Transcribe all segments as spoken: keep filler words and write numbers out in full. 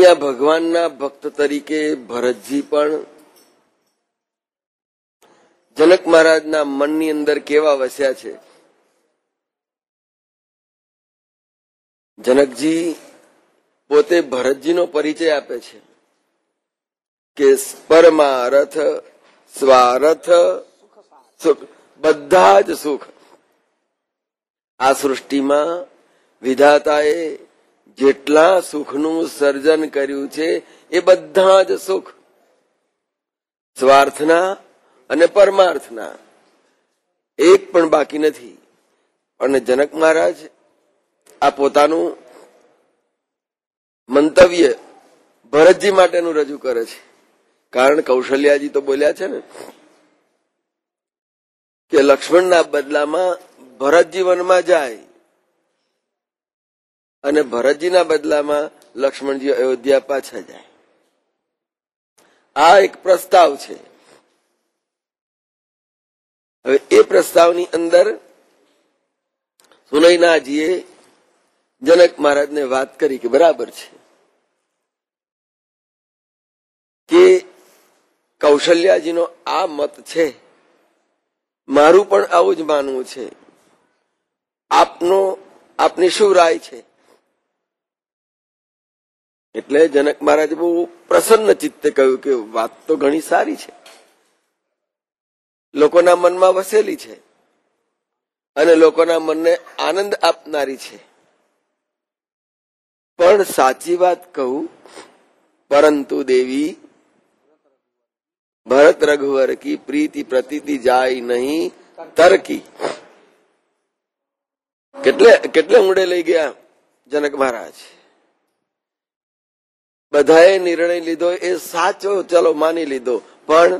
અહીંયા ભગવાનના ભક્ત તરીકે ભરતજી પણ જનક મહારાજના મનની અંદર કેવા વસ્યા છે. જનકજી પોતે ભરતજીનો પરિચય આપે છે કે પરમારથ સ્વારથ સુખ, બધા જ સુખ આ સૃષ્ટિમાં વિધાતાએ જેટલા સુખનું સર્જન કર્યું છે એ બધા જ સુખ સ્વાર્થના અને પરમાર્થના એક પણ બાકી નથી. અને જનક મહારાજ આ પોતાનું મંતવ્ય ભરતજી માટેનું રજૂ કરે છે. કારણ કૌશલ્યાજી તો બોલ્યા છે ને કે લક્ષ્મણના બદલામાં ભરતજી વનમાં જાય અને ભરતજીના બદલામાં લક્ષ્મણજી અયોધ્યા પાછા જાય. આ એક પ્રસ્તાવ છે. હવે એ પ્રસ્તાવની અંદર સુનયનાજીએ જનક મહારાજને વાત કરી કે બરાબર છે કે કૌશલ્યાજીનો આ મત છે, મારું પણ આવું જ માનવું છે, આપનો આપની શું રાય છે? એટલે જનક મહારાજે બહુ પ્રસન્ન ચિત્તે કહ્યું કે વાત તો ઘણી સારી છે, લોકોના મનમાં વસેલી છે અને લોકોના મનને આનંદ આપનારી છે. પણ સાચી વાત કહું, પરંતુ દેવી ભરત રઘુવર કી પ્રીતિ પ્રતીતિ જાય નહીં તરકી. કેટલે કેટલે ઊંડે લઈ ગયા જનક મહારાજ. બધાએ નિર્ણય લીધો એ સાચો, ચલો માની લીધો, પણ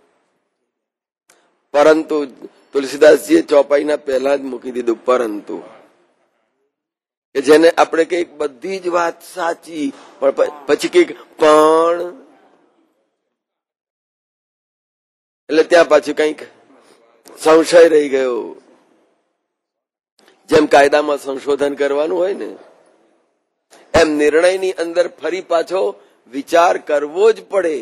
પરંતુ તુલસીદાસજીએ ચોપાઈના પહેલા જ મૂકી દીધું પરંતુ, કે જેને આપણે કઈક બધી જ વાત સાચી પણ પછી કઈક પણ, એટલે ત્યાં પાછું કઈક સંશય રહી ગયો. જેમ કાયદામાં સંશોધન કરવાનું હોય ને એમ નિર્ણયની અંદર ફરી પાછો વિચાર કરવો જ પડે.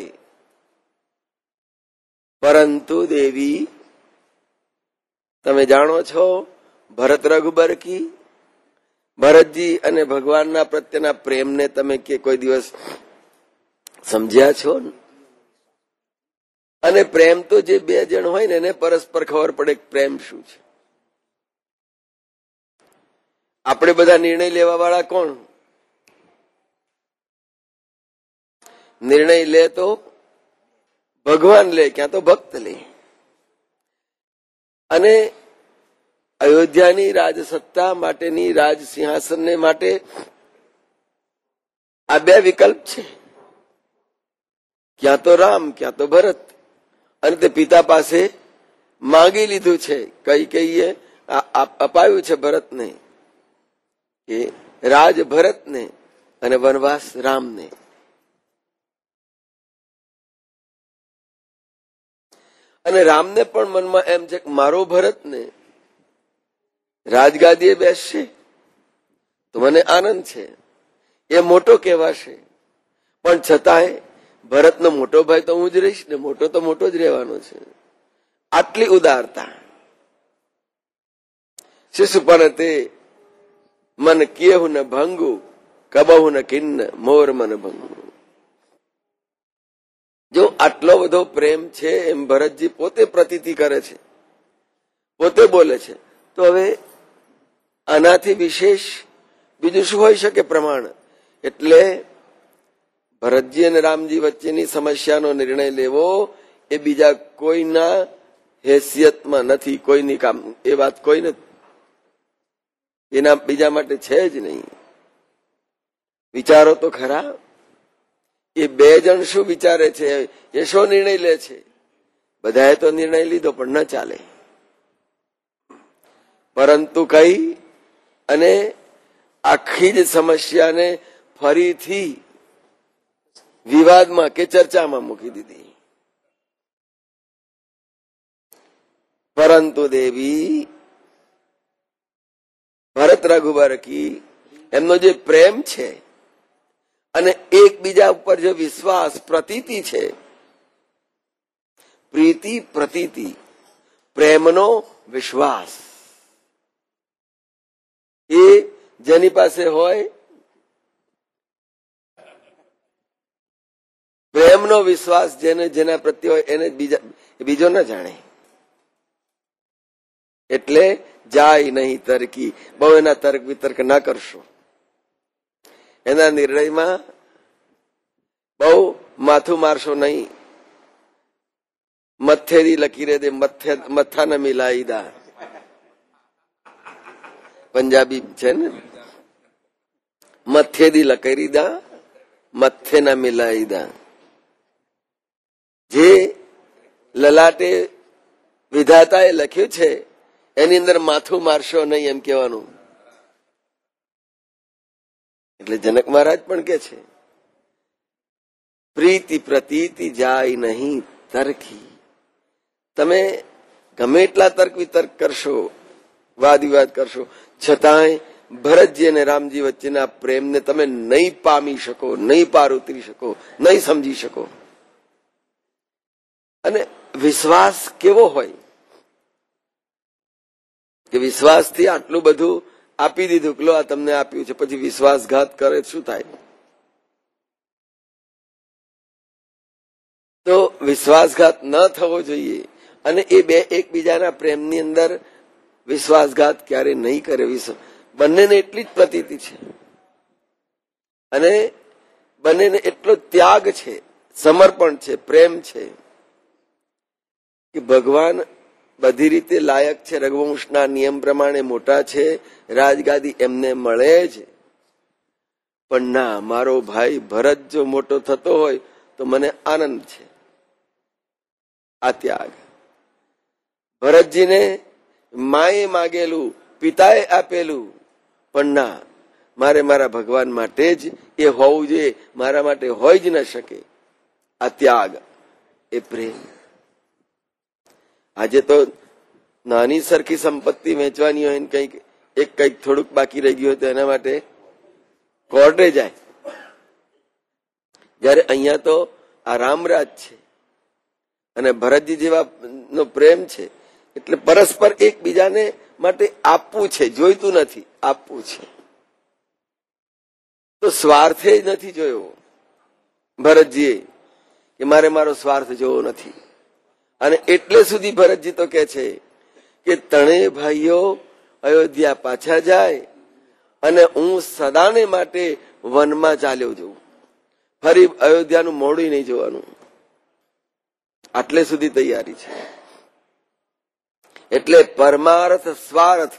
પરંતુ દેવી તમે જાણો છો ભરત રઘુબર કી, ભરતજી અને ભગવાનના પ્રત્યેના પ્રેમને તમે કે કોઈ દિવસ સમજ્યા છો? અને પ્રેમ તો જે બે જણ હોય ને એને પરસ્પર ખબર પડે પ્રેમ શું છે. આપણે બધા નિર્ણય લેવા વાળા કોણ? નિર્ણય લે તો ભગવાન લે, ક્યાં તો ભક્ત લે. અને અયોધ્યાની રાજસત્તા માટેની, રાજ સિંહાસનને માટે આ બે વિકલ્પ છે, ક્યાં તો રામ ક્યાં તો ભરત. અને તે પિતા પાસે માંગી લીધું છે, કઈ કઈએ અપાયું છે ભરતને કે રાજ ભરતને અને વનવાસ રામને. અને રામને પણ મનમાં એમ છે કે મારો ભરત ને રાજગાદીએ બેસશે તો મને આનંદ છે, એ મોટો કહેવાશે, પણ છતાંય ભરતનો મોટો ભાઈ તો હું જ રહીશ ને, મોટો તો મોટો જ રહેવાનો છે. આટલી ઉદારતા. શિશુપણ તે મન કિયહુ ન ભંગુ કબહુ ન કિન્ન મોર મન ભંગુ. જો આટલો બધો પ્રેમ છે એમ ભરતજી પોતે પ્રતીતિ કરે છે, પોતે બોલે છે, તો હવે આનાથી વિશેષ બીજું શું હોઈ શકે પ્રમાણ? એટલે ભરતજી અને રામજી વચ્ચેની સમસ્યાનો નિર્ણય લેવો એ બીજા કોઈના હેસિયતમાં નથી, કોઈની કામ એ વાત કોઈ નથી, એના બીજા માટે છે જ નહીં. વિચારો તો ખરા, એ બે જણ શું વિચારે છે, એ શો નિર્ણય લે છે? બધાએ તો નિર્ણય લીધો પણ ન ચાલે. પરંતુ કઈ અને આખી જ સમસ્યાને ફરીથી વિવાદમાં કે ચર્ચામાં મૂકી દીધી. પરંતુ દેવી ભરત રઘુબર કી એમનો જે પ્રેમ છે અને એકબીજા ઉપર જે વિશ્વાસ પ્રતીતિ છે, પ્રીતિ પ્રતીતિ, પ્રેમનો વિશ્વાસ, એ જેની પાસે હોય, પ્રેમનો વિશ્વાસ જેને જેના પ્રત્યે હોય એને બીજા બીજો ન જાણે. એટલે જાય નહીં તર્કી, બહુ એના તર્ક વિતર્ક ના કરશો. એના નિર્ણયમાં બહુ માથું મારશો નહીં. મથેરી લકીરે દે મથા ન મિલાઈ દા, પંજાબી છે ને, મથેદી લકીરી દા મથે ન મિલાઈ દા. જે લલાટે વિધાતાએ લખ્યું છે એની અંદર માથું મારશો નહીં એમ કહેવાનું. એટલે જનક મહારાજ પણ કે છે પ્રીતિ પ્રતીતિ જાય નહીં તર્કી. તમે ગમે એટલા તર્ક વિતર્ક કરશો, વાદ વિવાદ કરશો, છતાંય ભરતજી અને રામજી વચ્ચેના પ્રેમને તમે નહીં પામી શકો, નહીં પાર ઉતરી શકો, નહીં સમજી શકો. અને વિશ્વાસ કેવો હોય કે વિશ્વાસથી આટલું બધું આપી દીધું, લો આ તમને આપ્યું છે, પછી વિશ્વાસઘાત કરે શું થાય? તો વિશ્વાસઘાત ન થવો જોઈએ. અને એ બે એકબીજાના પ્રેમની અંદર વિશ્વાસઘાત ક્યારે નહીં કરે. બંનેને એટલી જ પ્રતીતિ છે અને બંનેને એટલો ત્યાગ છે, સમર્પણ છે, પ્રેમ છે કે ભગવાન બધી રીતે લાયક છે. રઘુવંશના નિયમ પ્રમાણે મોટા છે, રાજગાદી એમને મળે છે. પણ ના, મારો ભાઈ ભરત જો મોટો થતો હોય તો મને આનંદ છે. આ ત્યાગ ભરતજીને માએ માગેલું, પિતાએ આપેલું, પણ ના, મારે મારા ભગવાન માટે જ એ હોવું જોઈએ, મારા માટે હોય જ ન શકે. આ ત્યાગ, એ પ્રેમ. આજે તો નાની સરખી સંપત્તિ વેચવાની હોય ને કંઈક એક કંઈક થોડુંક બાકી રહી ગયું હોય તો એના માટે કોર્ટે જાય. જયારે અહીંયા તો આ રામરાજ છે અને ભરતજી જેવા નો પ્રેમ છે, એટલે પરસ્પર એકબીજાને માટે આપવું છે, જોઈતું નથી, આપવું છે. તો સ્વાર્થે જ નથી જોયો ભરતજીએ કે મારે મારો સ્વાર્થ જોવો નથી. અને એટલે સુધી ભરતજી તો કે છે કે ત્રણેય ભાઈઓ અયોધ્યા પાછા જાય અને હું સદાને માટે વનમાં ચાલ્યો જઉં, ફરી અયોધ્યાનું મોઢું નહીં જોવાનું. આટલે સુધી તૈયારી છે. એટલે પરમાર્થ સ્વાર્થ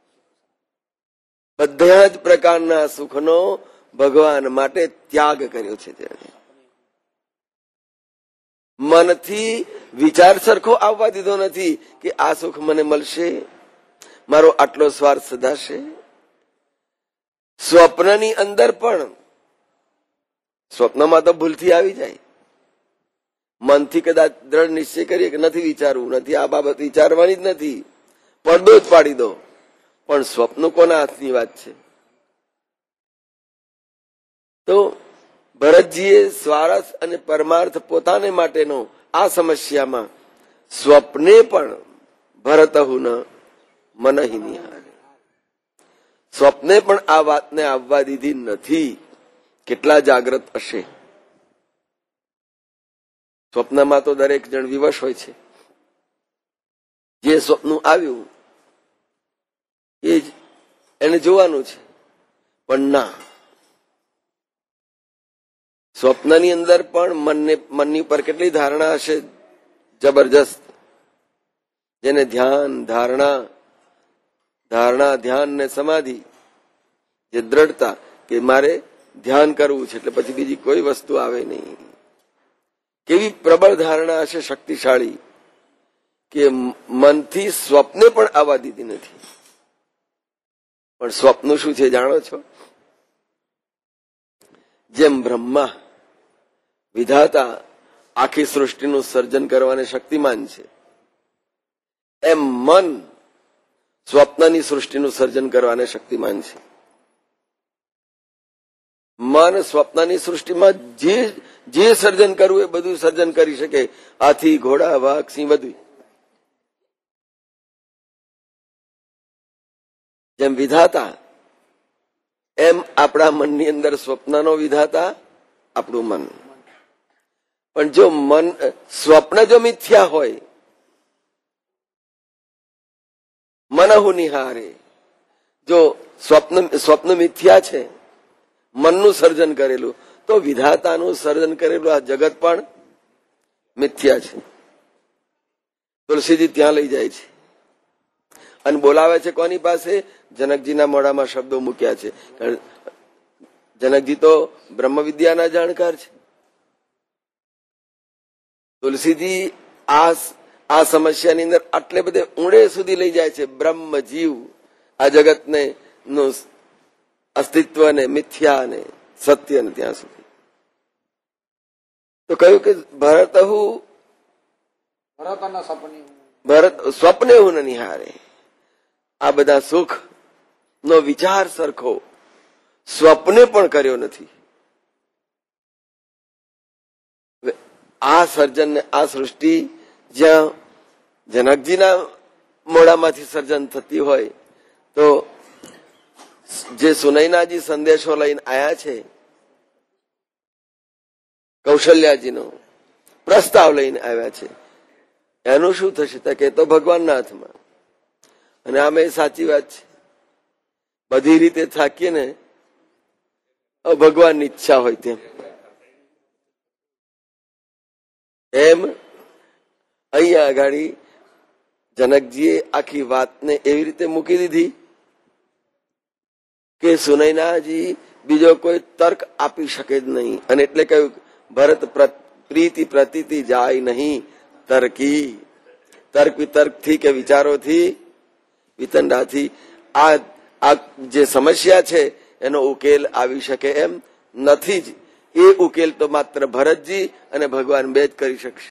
બધા જ પ્રકારના સુખનો ભગવાન માટે ત્યાગ કર્યો છે. તેને મનથી વિચાર સરખો આવવા દીધો નથી કે આ સુખ મને મળશે, મારો આટલો સ્વાર્થ સદાશે. સ્વપ્નની અંદર પણ, સ્વપ્નમાં તો ભૂલથી આવી જાય, મનથી કદાચ દ્રઢ નિશ્ચય કરીએ કે નથી વિચારવું, નથી આ બાબત વિચારવાની જ નથી, પડદો જ પાડી દો. પણ સ્વપ્ન કોના હાથની વાત છે? તો ભરતજીએ સ્વાર્થ અને પરમાર્થ પોતાને માટેનો આ સમસ્યામાં સ્વપ્ને પણ ભરતહુ ન મનહિ નિહારે, સ્વપ્ને પણ આ વાતને આવવા દીધી નથી. કેટલા જાગ્રત હશે. સ્વપ્નમાં તો દરેક જણ વિવશ હોય છે. જે સ્વપ્ન આવ્યું એ જ એને જોવાનું છે. પણ ના, સ્વપ્નની અંદર પણ મનને મનની ઉપર કેટલી ધારણા હશે જબરજસ્ત, જેને ધ્યાન, ધારણા, ધારણા, ધ્યાન ને સમાધિ, જે દ્રઢતા કે મારે ધ્યાન કરવું છે એટલે પછી બીજી કોઈ વસ્તુ આવે નહીં. કેવી પ્રબળ ધારણા હશે, શક્તિશાળી, કે મનથી સ્વપ્ને પણ આવવા દીધી નથી. પણ સ્વપ્ન શું છે જાણો છો? જેમ બ્રહ્મા વિધાતા આખી સૃષ્ટિનું સર્જન કરવાને શક્તિમાન છે, એમ મન સ્વપ્નની સૃષ્ટિનું સર્જન કરવાને શક્તિમાન છે. મન સ્વપ્નની સૃષ્ટિમાં જે જે સર્જન કરવું એ બધું સર્જન કરી શકે, હાથી, ઘોડા, વાઘ, સિંહ, બધું. જેમ વિધાતા એમ આપણા મનની અંદર સ્વપ્નનો વિધાતા આપણું મન. પણ જો મન સ્વપ્ન જો મિથ્યા હોય, મનહુ નિહારે, જો સ્વપ્ન સ્વપ્ન મિથ્યા છે, મનનું સર્જન કરેલું, તો વિધાતાનું સર્જન કરેલું આ જગત પણ મિથ્યા છે. તુલસીજી ત્યાં લઈ જાય છે અને બોલાવે છે કોની પાસે? જનકજીના મોઢામાં શબ્દો મૂક્યા છે. જનકજી તો બ્રહ્મ વિદ્યાના જાણકાર છે. તુલસીજી આ આ સમસ્યાની અંદર આટલે બધે ઊંડે સુધી લઈ જાય છે. બ્રહ્મ જીવ આ જગતને નું અસ્તિત્વને, મિથ્યાને, સત્યને ત્યાં સુધી. તો કહ્યું કે ભરતહુ ભરત સ્વપ્ને હું ન નિહારે. આ બધા સુખ નો વિચાર સરખો સ્વપ્ને પણ કર્યો નથી. આ સર્જન ને આ સૃષ્ટિ જ્યાં જનકજીના મોઢામાંથી સર્જન થતી હોય, તો જે સુનૈનાજી સંદેશો લઈને આયા છે, કૌશલ્યાજીનો પ્રસ્તાવ લઈને આવ્યા છે, એનું શું થશે? કે તો ભગવાનના હાથમાં. અને આમે સાચી વાત છે. બધી રીતે થાકીએ ને ભગવાનની ઈચ્છા હોય તેમ. એમ અહીંયા આગાડી જનકજીએ આખી વાતને એવી રીતે મૂકી દીધી કે સુનૈનાજી બીજો કોઈ તર્ક આપી શકે જ નહીં. અને એટલે કહ્યું ભરત પ્રીતિ પ્રતીતિ જાય નહીં તર્કી. તર્ક વિતર્કથી કે વિચારોથી, વિતંડાથી આ આ જે સમસ્યા છે એનો ઉકેલ આવી શકે એમ નથી જ. એ ઉકેલ તો માત્ર ભરતજી અને ભગવાન બે જ કરી શકશે.